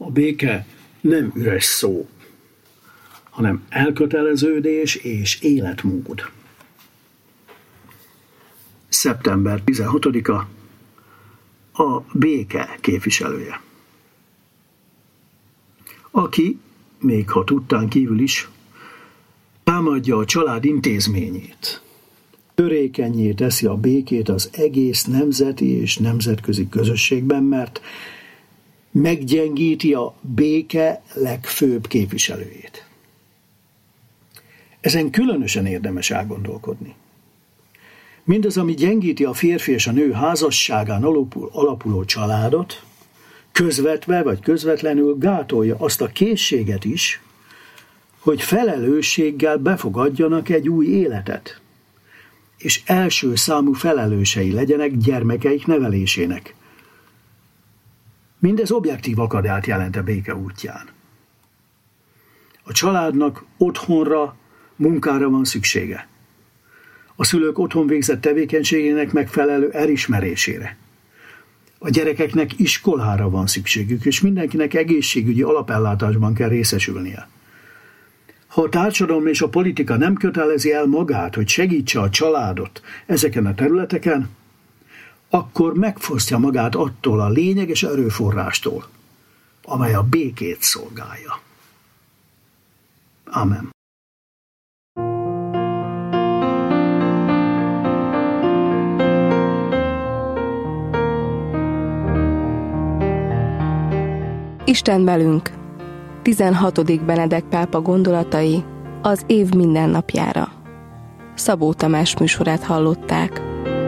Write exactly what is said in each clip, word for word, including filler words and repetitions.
A béke nem üres szó, hanem elköteleződés és életmód. szeptember tizenhatodika a béke képviselője. Aki, még ha tudtán kívül is, támadja a család intézményét, törékenyé teszi a békét az egész nemzeti és nemzetközi közösségben, mert meggyengíti a béke legfőbb képviselőjét. Ezen különösen érdemes elgondolkodni. Mindaz, ami gyengíti a férfi és a nő házasságán alapul, alapuló családot, közvetve vagy közvetlenül gátolja azt a készséget is, hogy felelősséggel befogadjanak egy új életet, és első számú felelősei legyenek gyermekeik nevelésének. Mindez objektív akadályt jelent a béke útján. A családnak otthonra, munkára van szüksége. A szülők otthon végzett tevékenységének megfelelő elismerésére. A gyerekeknek iskolára van szükségük, és mindenkinek egészségügyi alapellátásban kell részesülnie. Ha a társadalom és a politika nem kötelezi el magát, hogy segítse a családot ezeken a területeken, akkor megfosztja magát attól a lényeges erőforrástól, amely a békét szolgálja. Amen. Isten velünk. tizenhatodik Benedek pápa gondolatai az év mindennapjára. Szabó Tamás műsorát hallották.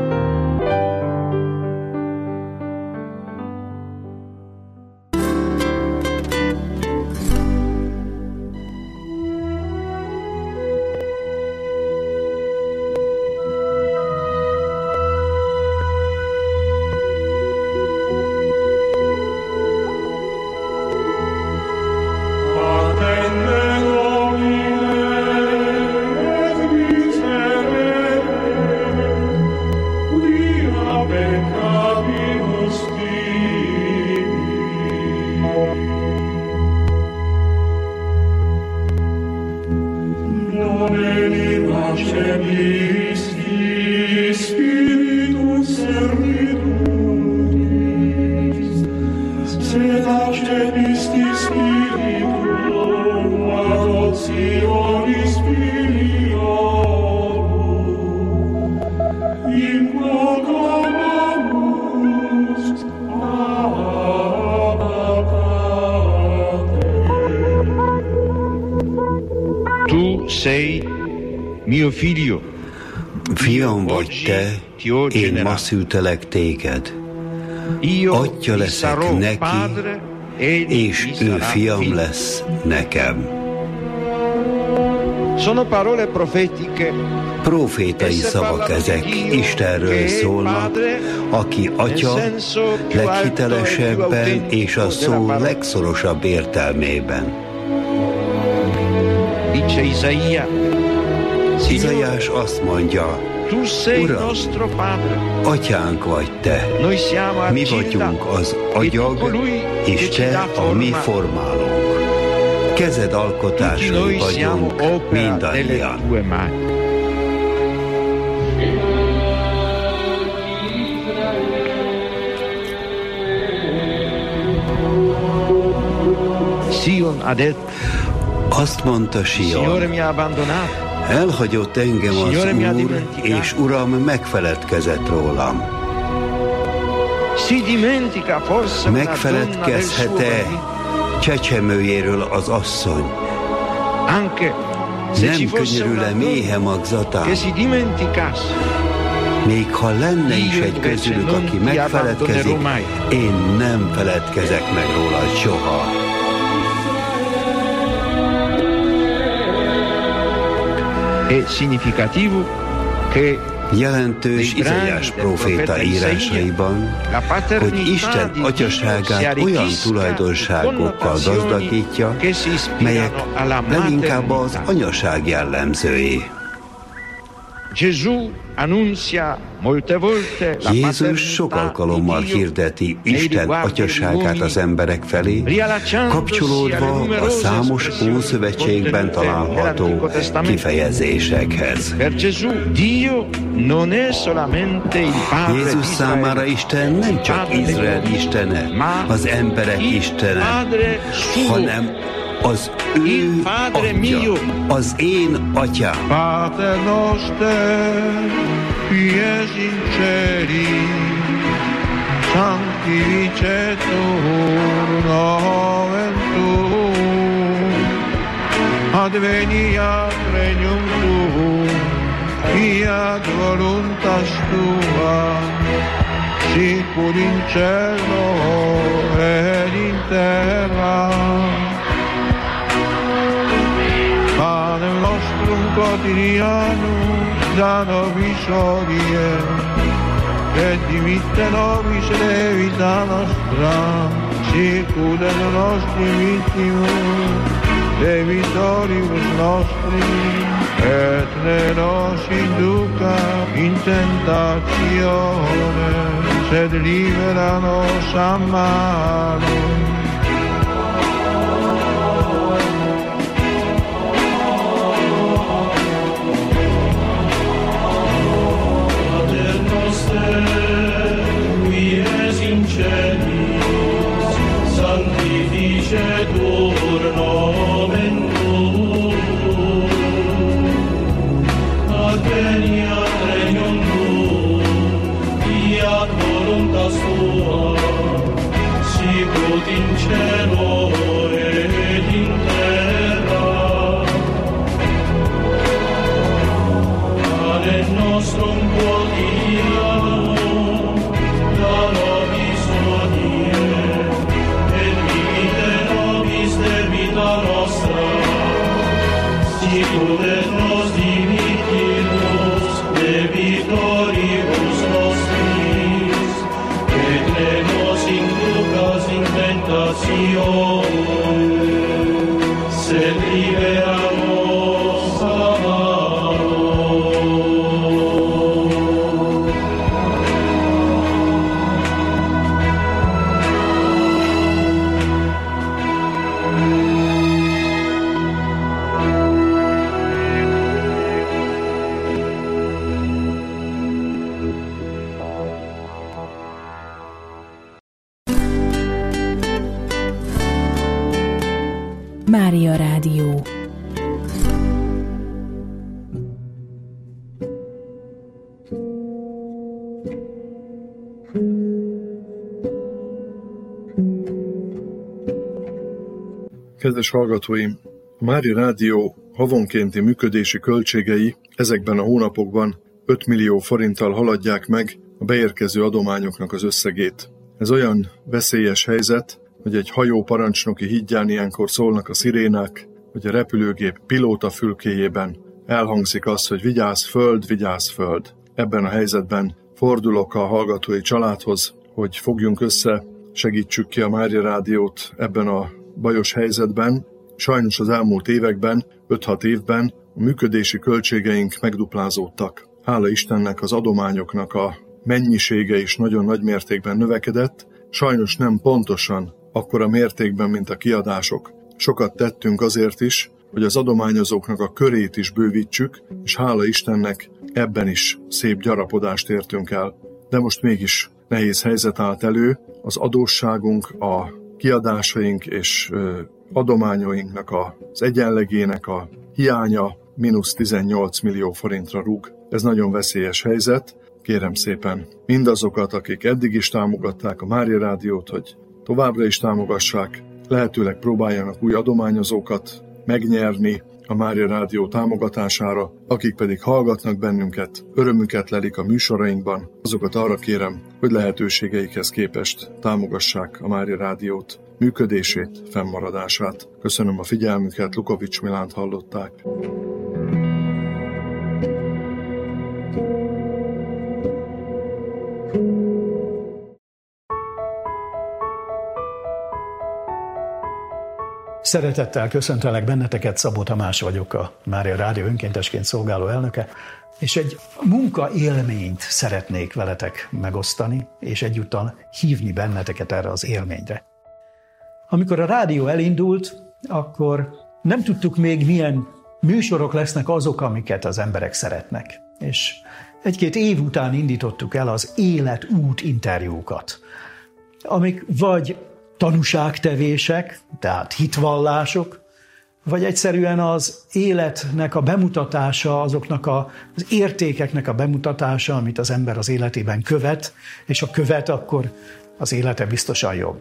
Fiam vagy te, én ma szültelek téged. Atya leszek neki, és ő fiam lesz nekem. Profétai szavak ezek, Istenről szólnak, aki atya leghitelesebben és a szó legszorosabb értelmében. Izaiás azt mondja, Uram, atyánk vagy te, mi vagyunk az agyag, és te a mi formálónk. Kezed alkotásai vagyunk mindannyian. Azt mondta Sion, elhagyott engem az Úr, és Uram megfeledkezett rólam. Megfeledkezhet-e csecsemőjéről az asszony? Nem könyörül-e méhe magzatán? Még ha lenne is egy közülük, aki megfeledkezik, én nem feledkezek meg róla soha. Jelentős Izaiás próféta írásaiban, hogy Isten atyaságát olyan tulajdonságokkal gazdagítja, melyek leginkább az anyaság jellemzői. Jézus sok alkalommal hirdeti Isten atyaságát az emberek felé, kapcsolódva a számos Ószövetségben található kifejezésekhez. Jézus számára Isten nem csak Izrael istene, az emberek istene, hanem az ő atya, az én atyám. Pater noster, qui es in celi, sanctificetur nomen tuum, adveniat regnum tuum, fiat voluntas tua, sicur in cielo et in terra. Panem nostrum quotidianum da nobis hodie, et dimitte nobis debita nostra, sicut et nostri vittimus debitoribus nostri, et ne nos induca in tentatione, sed libera nos a malo. Sanctificetur nomen tuum, adveniat regnum tuum, fiat voluntas tua, sicut in cielo et in terra. Panem nostrum quotidianum da nobis hodie, sicut et nos dimittimus debitoribus nostris, et ne nos inducas in tentatione, sed libera nos a malo. Mária Rádió. Kedves hallgatóim! A Mária Rádió havonkénti működési költségei ezekben a hónapokban öt millió forinttal haladják meg a beérkező adományoknak az összegét. Ez olyan veszélyes helyzet, hogy egy hajó parancsnoki hídján ilyenkor szólnak a szirénák, hogy a repülőgép pilóta fülkéjében elhangzik az, hogy vigyázz föld, vigyázz föld. Ebben a helyzetben fordulok a hallgatói családhoz, hogy fogjunk össze, segítsük ki a Mária Rádiót ebben a bajos helyzetben. Sajnos az elmúlt években, öt-hat évben a működési költségeink megduplázódtak. Hála Istennek az adományoknak a mennyisége is nagyon nagy mértékben növekedett, sajnos nem pontosan akkora mértékben, mint a kiadások. Sokat tettünk azért is, hogy az adományozóknak a körét is bővítsük, és hála Istennek ebben is szép gyarapodást értünk el. De most mégis nehéz helyzet állt elő, az adósságunk, a kiadásaink és adományainknak az egyenlegének a hiánya mínusz tizennyolc millió forintra rúg. Ez nagyon veszélyes helyzet. Kérem szépen mindazokat, akik eddig is támogatták a Mária Rádiót, hogy továbbra is támogassák, lehetőleg próbáljanak új adományozókat megnyerni a Mária Rádió támogatására, akik pedig hallgatnak bennünket, örömüket lelik a műsorainkban, azokat arra kérem, hogy lehetőségeikhez képest támogassák a Mária Rádiót, működését, fennmaradását. Köszönöm a figyelmüket, Lukovics Milánt hallották. Szeretettel köszöntelek benneteket, Szabó Tamás vagyok, a Mária Rádió önkéntesként szolgáló elnöke, és egy munkaélményt szeretnék veletek megosztani, és egyúttal hívni benneteket erre az élményre. Amikor a rádió elindult, akkor nem tudtuk még, milyen műsorok lesznek azok, amiket az emberek szeretnek. És egy-két év után indítottuk el az életút interjúkat, amik vagy tanúságtevések, tehát hitvallások, vagy egyszerűen az életnek a bemutatása, azoknak a, az értékeknek a bemutatása, amit az ember az életében követ, és ha követ, akkor az élete biztosan jobb.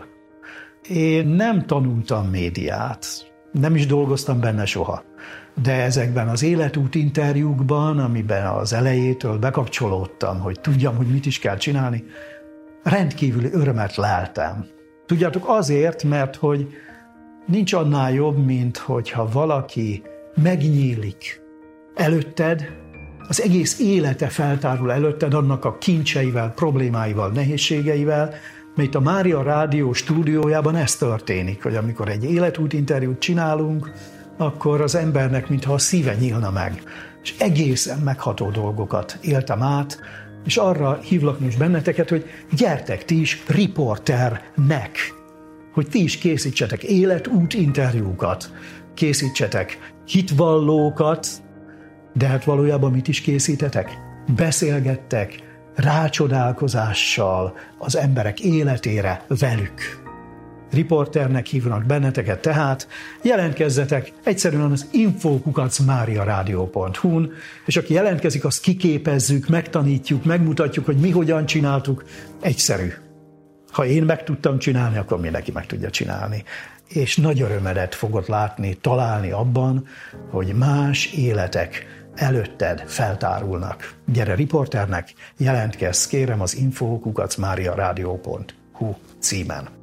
Én nem tanultam médiát, nem is dolgoztam benne soha, de ezekben az életút interjúkban, amiben az elejétől bekapcsolódtam, hogy tudjam, hogy mit is kell csinálni, rendkívüli örömet leltem. Tudjátok, azért, mert hogy nincs annál jobb, mint hogyha valaki megnyílik előtted, az egész élete feltárul előtted annak a kincseivel, problémáival, nehézségeivel, mert a Mária Rádió stúdiójában ez történik, hogy amikor egy életút interjút csinálunk, akkor az embernek mintha a szíve nyílna meg, és egészen megható dolgokat éltem át, és arra hívlak most benneteket, hogy gyertek ti is riporternek, hogy ti is készítsetek életút interjúkat, készítsetek hitvallókat, de hát valójában mit is készítetek? Beszélgettek rácsodálkozással az emberek életére velük. Riporternek hívnak benneteket, tehát jelentkezzetek egyszerűen az info kukac mariaradio pont hu-n, és aki jelentkezik, azt kiképezzük, megtanítjuk, megmutatjuk, hogy mi hogyan csináltuk. Egyszerű. Ha én meg tudtam csinálni, akkor mindenki meg tudja csinálni. És nagy örömedet fogod látni, találni abban, hogy más életek előtted feltárulnak. Gyere riporternek, jelentkezz, kérem, az info kukac mariaradio pont hu címen.